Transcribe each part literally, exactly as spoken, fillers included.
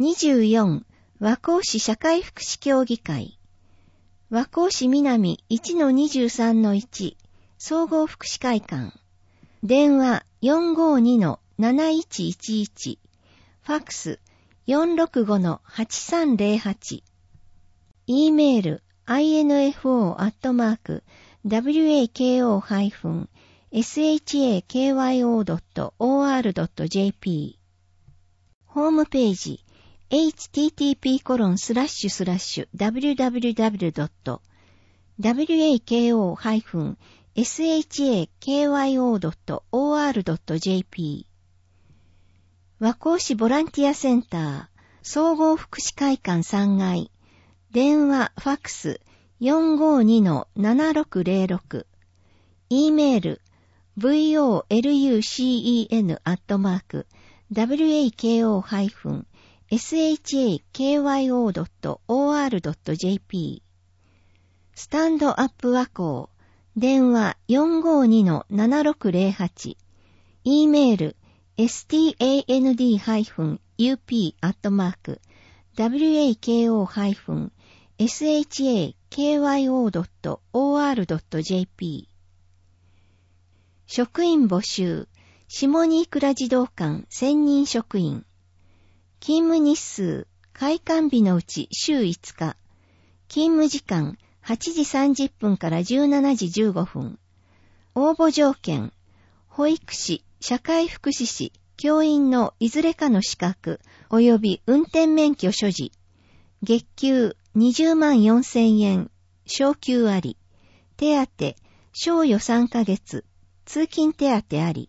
にじゅうよん、和光市社会福祉協議会。和光市南 いちのにじゅうさんのいち 総合福祉会館。電話 よんごにのなないちいちいち。ファックス よんろくごのはちさんぜろはち。e メール アイエヌエフオー アットマーク ダブリューエーケーオー ハイフン エスエイチエーケーワイオー ドット オーアール ドット ジェーピー。ホームページ エイチティーティーピーコロンスラッシュスラッシュダブリューダブリューダブリュー ドット ダブリューエーケーオー ハイフン エスエイチエーケーワイオー ドット オーアール ドット ジェーピー。和光市ボランティアセンター総合福祉会館さんがい。電話ファックス よんごにのななろくぜろろく。e メール ブイオーエルユーシーイーエヌ アットマーク ダブリューエーケーオー ハイフン エスエイチエーケーワイオー ドット オーアール ドット ジェーピー。スタンドアップ和光。電話 よんごにのななろくぜろはち。e メール エスタンド ユーピー アットマーク ダブリューエーケーオー ハイフン エスエイチエーケーワイオー ドット オーアール ドット ジェーピー。職員募集。下新倉児童館専任職員。勤務日数。開館日のうち週いつか。勤務時間はちじさんじゅっぷんからじゅうしちじじゅうごふん。応募条件。保育士、社会福祉士、教員のいずれかの資格及び運転免許所持。月給にじゅうまんよんせんえん。昇給あり。手当、賞与さんかげつ。通勤手当あり。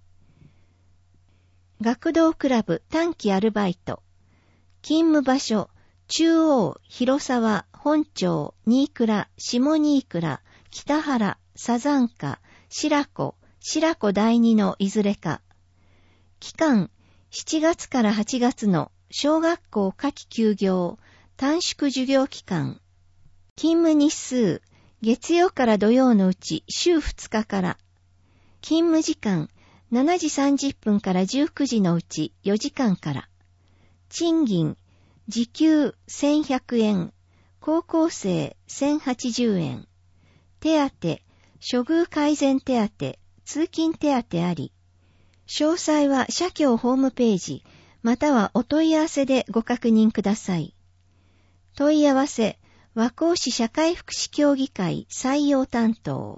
学童クラブ短期アルバイト。勤務場所、中央、広沢、本町、新倉、下新倉、北原、佐山家、白子、白子第二のいずれか。期間、しちがつからはちがつの小学校夏季休業、短縮授業期間。勤務日数、月曜から土曜のうち週ふつかから。勤務時間、しちじさんじゅっぷんからじゅうくじのうちよじかんから。賃金、時給せんひゃくえん、高校生せんはちじゅうえん。手当、処遇改善手当、通勤手当あり。詳細は社協ホームページ、またはお問い合わせでご確認ください。問い合わせ、和光市社会福祉協議会採用担当。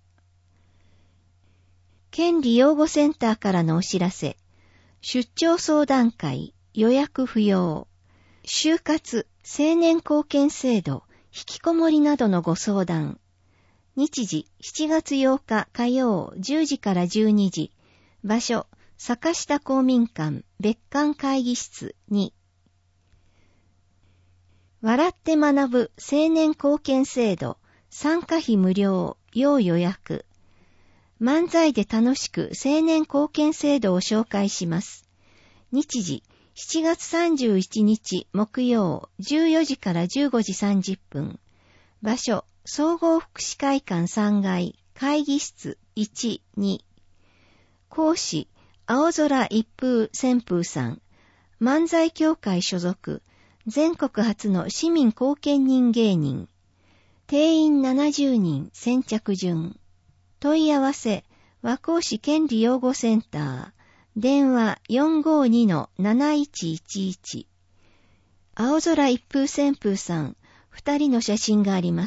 権利擁護センターからのお知らせ。出張相談会、予約不要。就活、青年貢献制度、引きこもりなどのご相談。日時、しちがつようか火曜じゅうじからじゅうにじ。場所、坂下公民館、別館会議室に。笑って学ぶ青年貢献制度、参加費無料、要予約。漫才で楽しく青年貢献制度を紹介します。日時、しちがつさんじゅういちにち木曜じゅうよじからじゅうごじさんじゅっぷん。場所、総合福祉会館さんがい、会議室いち、に。講師、青空一風旋風さん。漫才協会所属。全国初の市民貢献人芸人。定員ななじゅうにん、先着順。問い合わせ、和光市権利擁護センター。電話 よんごにのなないちいちいち。青空一風旋風さん、二人の写真があります。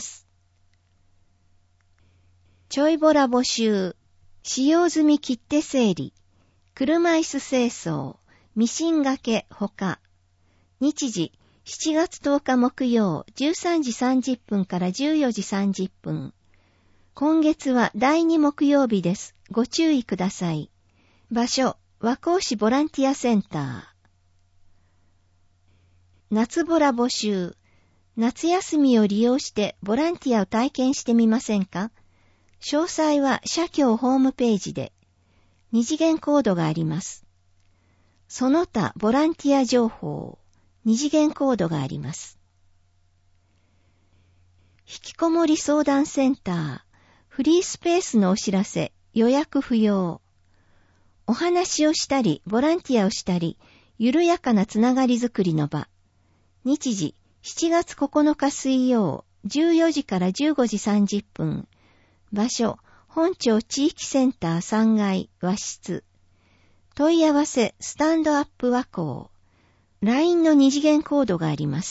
ちょいボラ募集。使用済み切手整理。車椅子清掃。ミシン掛けほか。日時、しちがつとおか木曜じゅうさんじさんじゅっぷんからじゅうよじさんじゅっぷん。今月はだいに木曜日です。ご注意ください。場所、和光市ボランティアセンター。夏ボラ募集。夏休みを利用してボランティアを体験してみませんか？詳細は社協ホームページで。二次元コードがあります。その他ボランティア情報。二次元コードがあります。引きこもり相談センター。フリースペースのお知らせ。予約不要。お話をしたり、ボランティアをしたり、 緩やかなつながりづくりの場。日時、しちがつここのか水曜、じゅうよじからじゅうごじさんじゅっぷん。場所、本町地域センターさんがい和室。問い合わせ、スタンドアップ和光。ライン の二次元コードがあります。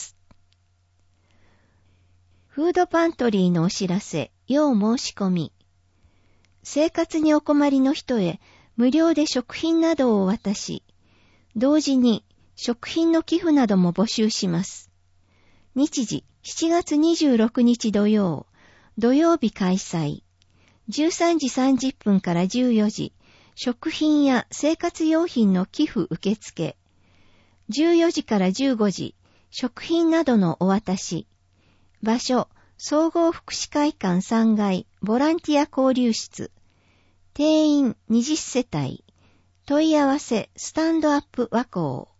フードパントリーのお知らせ、要申し込み。生活にお困りの人へ無料で食品などをお渡し、同時に食品の寄付なども募集します。日時、しちがつにじゅうろくにち土曜、土曜日開催。じゅうさんじさんじゅっぷんからじゅうよじ、食品や生活用品の寄付受付。じゅうよじからじゅうごじ、食品などのお渡し。場所、総合福祉会館さんがい、ボランティア交流室。定員にじゅっせたい。問い合わせ、スタンドアップ和光。